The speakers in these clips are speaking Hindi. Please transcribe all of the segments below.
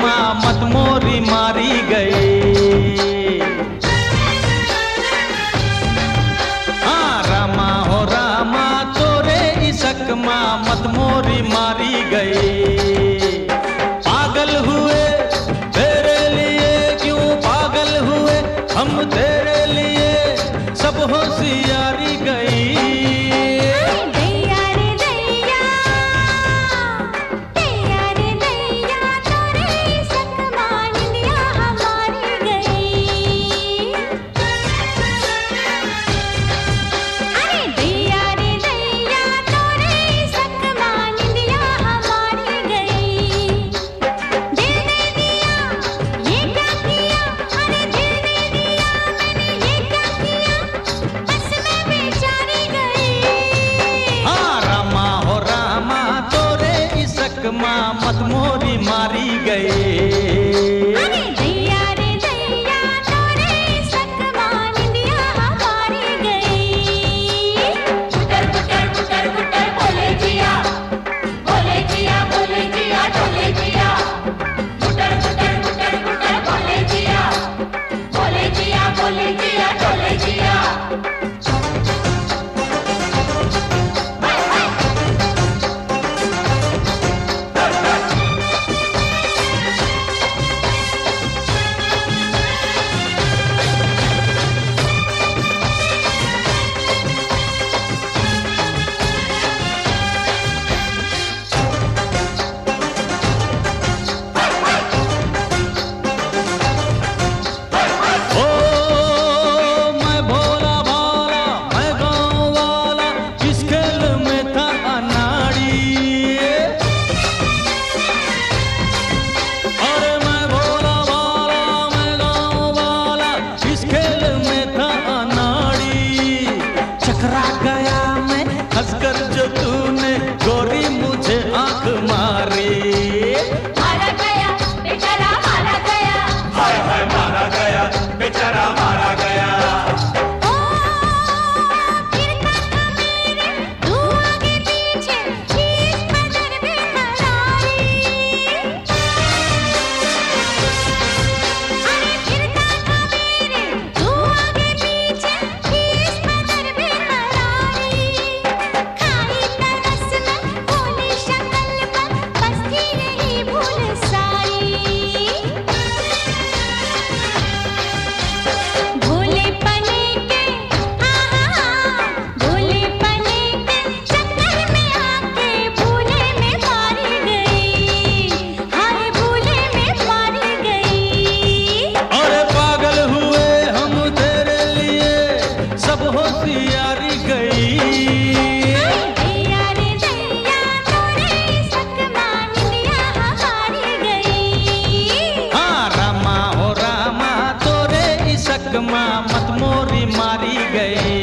सकमा मत मोरी मारी गई। हाँ रामा हो रामा तोरे सकमा मत मोरी मारी गई। पागल हुए तेरे लिए क्यों पागल हुए हम तेरे लिए सब होशियारी गई। मत मोरी मारी गई। हंसकर जो तूने गोरी मुझे आंख मारी। मारा गया बेचारा मारा गया, हाय हाय मारा गया बेचारा मारा गया। ओ फिरता था मेरे तू आगे पीछे इस कदर बेकरारी। अरे फिरता था मेरे तू आगे पीछे इस कदर बेकरारी। होशियारी गई। हाँ रामा हो रामा तोरे सकमा मत मोरी मारी गई।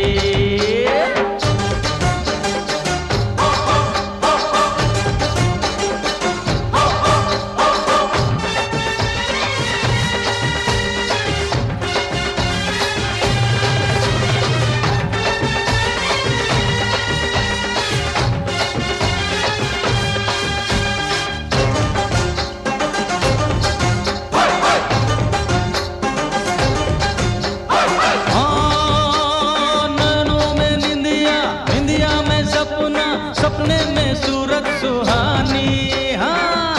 सपने में सूरत सुहानी। हाँ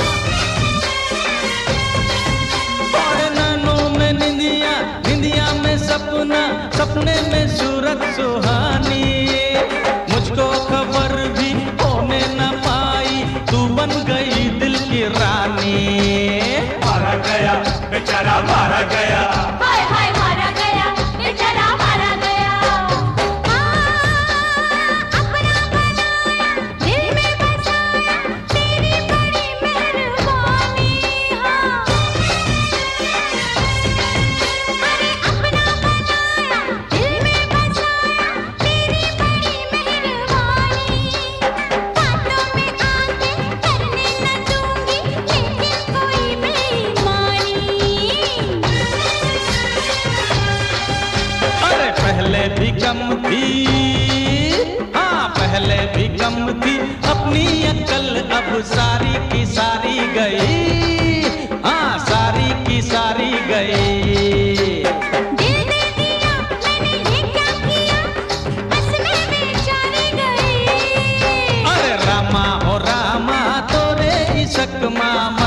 और नैनों में निंदिया, निंदिया में सपना, सपने में सूरत सुहानी। मुझको खबर भी होने न पाई तू बन गई दिल की रानी। मारा गया बेचारा मारा गया, हाय हाय मारा गया बेचारा मारा गया। पहले भी कम थी, हाँ पहले भी कम थी अपनी अक्ल अब सारी की सारी गई। हाँ चकमा